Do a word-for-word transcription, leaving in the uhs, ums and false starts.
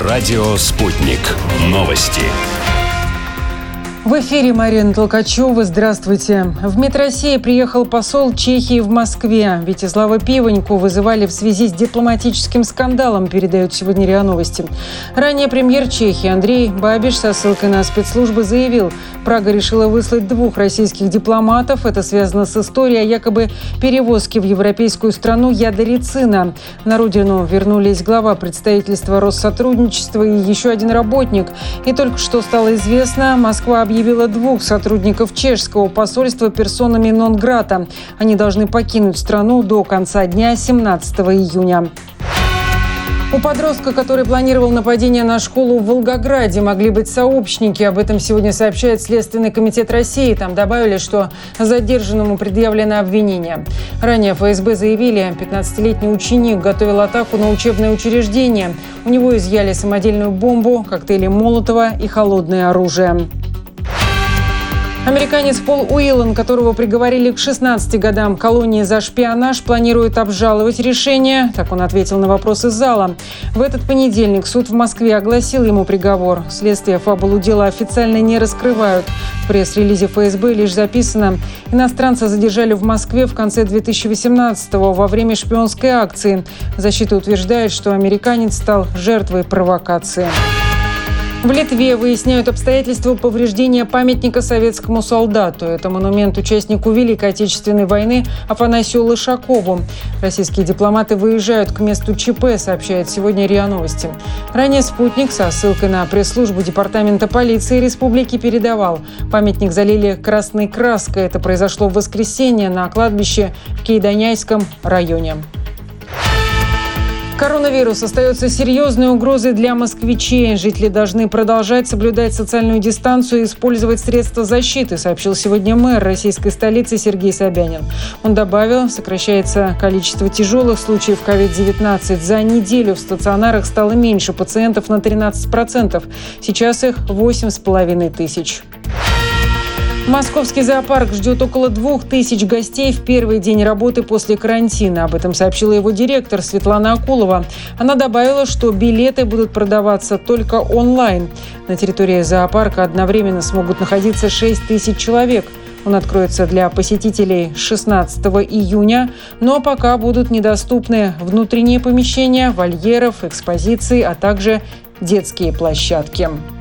Радио «Спутник». Новости. В эфире Марина Толкачева. Здравствуйте. В МИД России приехал посол Чехии в Москве. Вячеслава Пивоньку вызывали в связи с дипломатическим скандалом, передают сегодня РИА Новости. Ранее премьер Чехии Андрей Бабиш со ссылкой на спецслужбы заявил, Прага решила выслать двух российских дипломатов. Это связано с историей о якобы перевозке в европейскую страну яда рицина. На родину вернулись глава представительства Россотрудничества и еще один работник. И только что стало известно, Москва объявила двух сотрудников чешского посольства персонами нон-грата. Они должны покинуть страну до конца дня семнадцатого июня. У подростка, который планировал нападение на школу в Волгограде, могли быть сообщники. Об этом сегодня сообщает Следственный комитет России. Там добавили, что задержанному предъявлено обвинение. Ранее эф эс бэ заявили, пятнадцатилетний ученик готовил атаку на учебное учреждение. У него изъяли самодельную бомбу, коктейли Молотова и холодное оружие. Американец Пол Уиллан, которого приговорили к шестнадцати годам колонии за шпионаж, планирует обжаловать решение. Так он ответил на вопрос из зала. В этот понедельник суд в Москве огласил ему приговор. Следствие фабулу дела официально не раскрывают. В пресс-релизе эф эс бэ лишь записано: иностранца задержали в Москве в конце две тысячи восемнадцатого во время шпионской акции. Защита утверждает, что американец стал жертвой провокации. В Литве выясняют обстоятельства повреждения памятника советскому солдату. Это монумент участнику Великой Отечественной войны Афанасию Лышакову. Российские дипломаты выезжают к месту ЧП, сообщает сегодня РИА Новости. Ранее «Спутник» со ссылкой на пресс-службу Департамента полиции республики передавал: памятник залили красной краской. Это произошло в воскресенье на кладбище в Кейдоняйском районе. Коронавирус остается серьезной угрозой для москвичей. Жители должны продолжать соблюдать социальную дистанцию и использовать средства защиты, сообщил сегодня мэр российской столицы Сергей Собянин. Он добавил, сокращается количество тяжелых случаев ковид девятнадцать. За неделю в стационарах стало меньше пациентов на тринадцать процентов. Сейчас их восемь с половиной тысяч. Московский зоопарк ждет около двух тысяч гостей в первый день работы после карантина. Об этом сообщила его директор Светлана Акулова. Она добавила, что билеты будут продаваться только онлайн. На территории зоопарка одновременно смогут находиться шесть тысяч человек. Он откроется для посетителей шестнадцатого июня, но пока будут недоступны внутренние помещения, вольеров, экспозиции, а также детские площадки.